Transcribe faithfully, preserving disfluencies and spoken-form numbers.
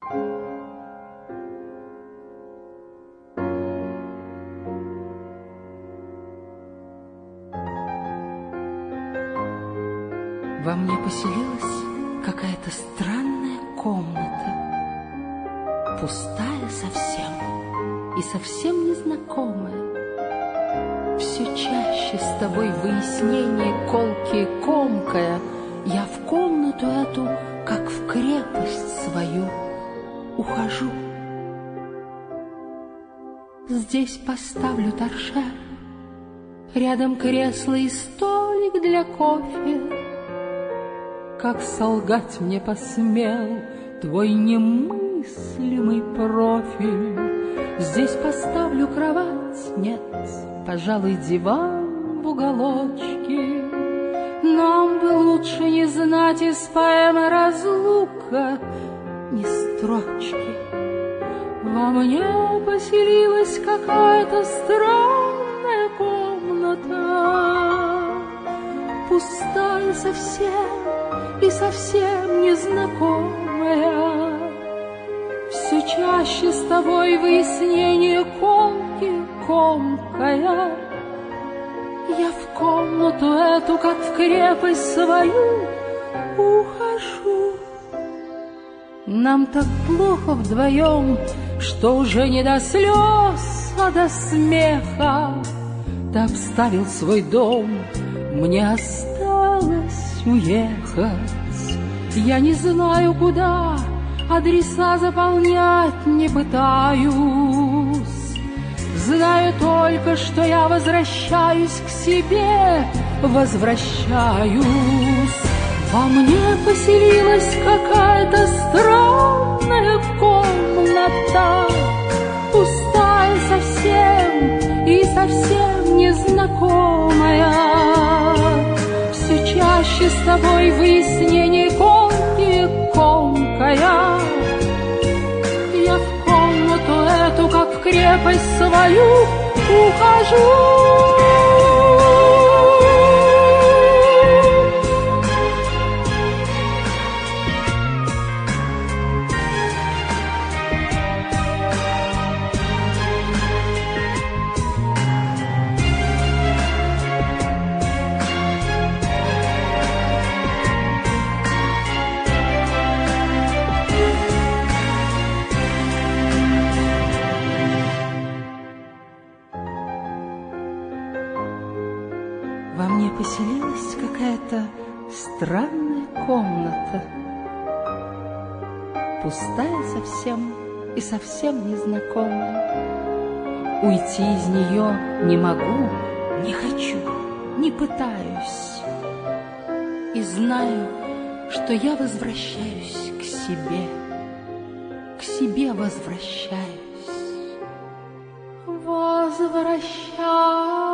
Во мне поселилась какая-то странная комната, пустая совсем и совсем незнакомая. Все чаще с тобой выяснение колкие комкая, я в комнату эту, как в крепость свою, ухожу. Здесь поставлю торшер, рядом кресло и столик для кофе. Как солгать мне посмел твой немыслимый профиль? Здесь поставлю кровать, нет, пожалуй, диван в уголочке. Нам бы лучше не знать из поэмы разлука ни строчки. Во мне поселилась какая-то странная комната, пустая совсем и совсем незнакомая. Все чаще с тобой выяснение комки комкая. Я в комнату эту, как в крепость свою, ухожу. Нам так плохо вдвоем, что уже не до слез, а до смеха. Ты обставил свой дом, мне осталось уехать. Я не знаю, куда, адреса заполнять не пытаюсь. Знаю только, что я возвращаюсь к себе, возвращаюсь. Во мне поселилась какая-то странная комната, пустая совсем и совсем незнакомая. Все чаще с тобой выяснение комки комкая. Я в комнату эту, как в крепость свою, ухожу. Во мне поселилась какая-то странная комната, пустая совсем и совсем незнакомая. Уйти из нее не могу, не хочу, не пытаюсь. И знаю, что я возвращаюсь к себе, к себе возвращаюсь. Возвращаюсь.